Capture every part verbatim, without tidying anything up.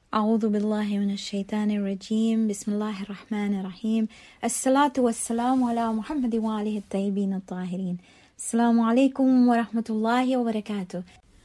أعوذ بالله من الشيطان الرجيم بسم الله الرحمن الرحيم الصلاة والسلام على محمد وآله الطيبين الطاهرين السلام عليكم ورحمة الله وبركاته.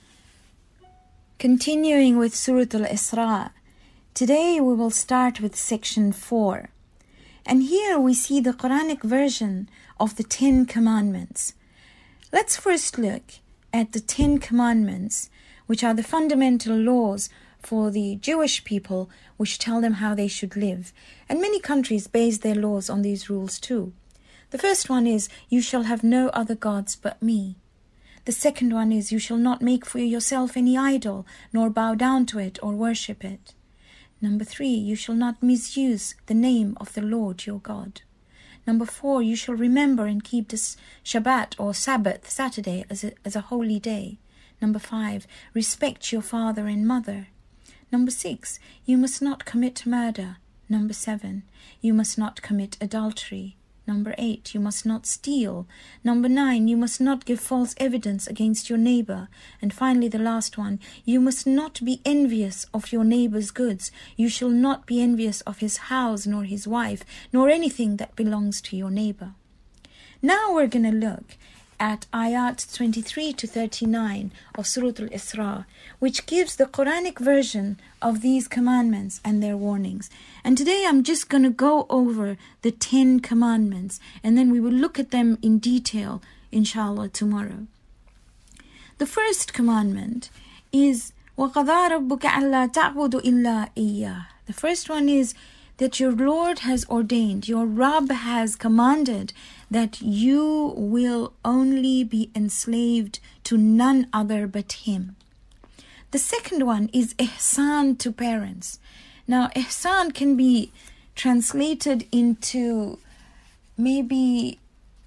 Continuing with Surah Al-Isra, today we will start with section four. And here we see the Quranic version of the Ten Commandments. Let's first look at the Ten Commandments, which are the fundamental laws for the Jewish people, which tell them how they should live. And many countries base their laws on these rules too. The first one is, you shall have no other gods but me. The second one is, you shall not make for yourself any idol, nor bow down to it or worship it. Number three, you shall not misuse the name of the Lord your God. Number four, you shall remember and keep this Shabbat or Sabbath, Saturday, as a, as a holy day. Number five, respect your father and mother. Number six, you must not commit murder. Number seven, you must not commit adultery. Number eight, you must not steal. Number nine, you must not give false evidence against your neighbor. And finally, the last one, you must not be envious of your neighbor's goods. You shall not be envious of his house, nor his wife, nor anything that belongs to your neighbor. Now we're going to look at ayat twenty-three to thirty-nine of Surah Al-Isra, which gives the Quranic version of these commandments and their warnings. And today I'm just going to go over the Ten Commandments, and then we will look at them in detail, inshallah, tomorrow. The first commandment is وَقَضَى رَبُّكَ أَلَّا تَعْبُدُ إِلَّا إِيَّهُ. The first one is that your Lord has ordained, your Rabb has commanded that you will only be enslaved to none other but Him. The second one is ihsan to parents. Now, ihsan can be translated into maybe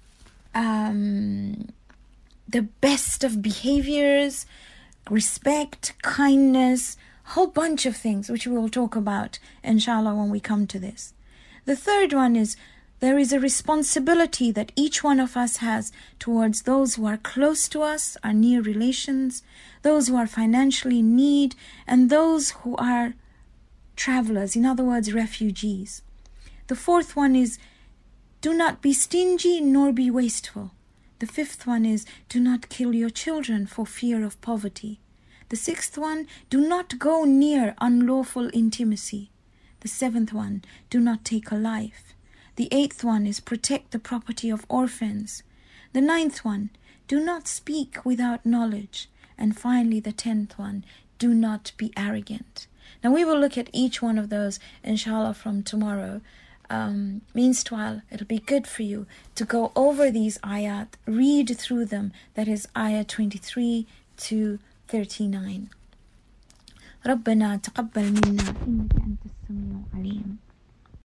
um, the best of behaviors, respect, kindness, a whole bunch of things which we will talk about, inshallah, when we come to this. The third one is there is a responsibility that each one of us has towards those who are close to us, our near relations, those who are financially in need, and those who are travelers, in other words, refugees. The fourth one is do not be stingy nor be wasteful. The fifth one is do not kill your children for fear of poverty. The sixth one, do not go near unlawful intimacy. The seventh one, do not take a life. The eighth one is protect the property of orphans. The ninth one, do not speak without knowledge. And finally, the tenth one, do not be arrogant. Now we will look at each one of those, inshallah, from tomorrow. Um, meanwhile, it'll be good for you to go over these ayat, read through them. That is ayah twenty-three to thirty-nine. ربنا تقبل منا إنك أنت السميع العليم.